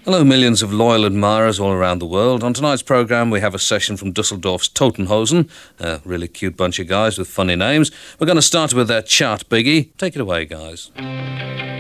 Hello, millions of loyal admirers all around the world. On tonight's programme, we have a session from Dusseldorf's Totenhausen, a really cute bunch of guys with funny names. We're going to start with their chart biggie. Take it away, guys.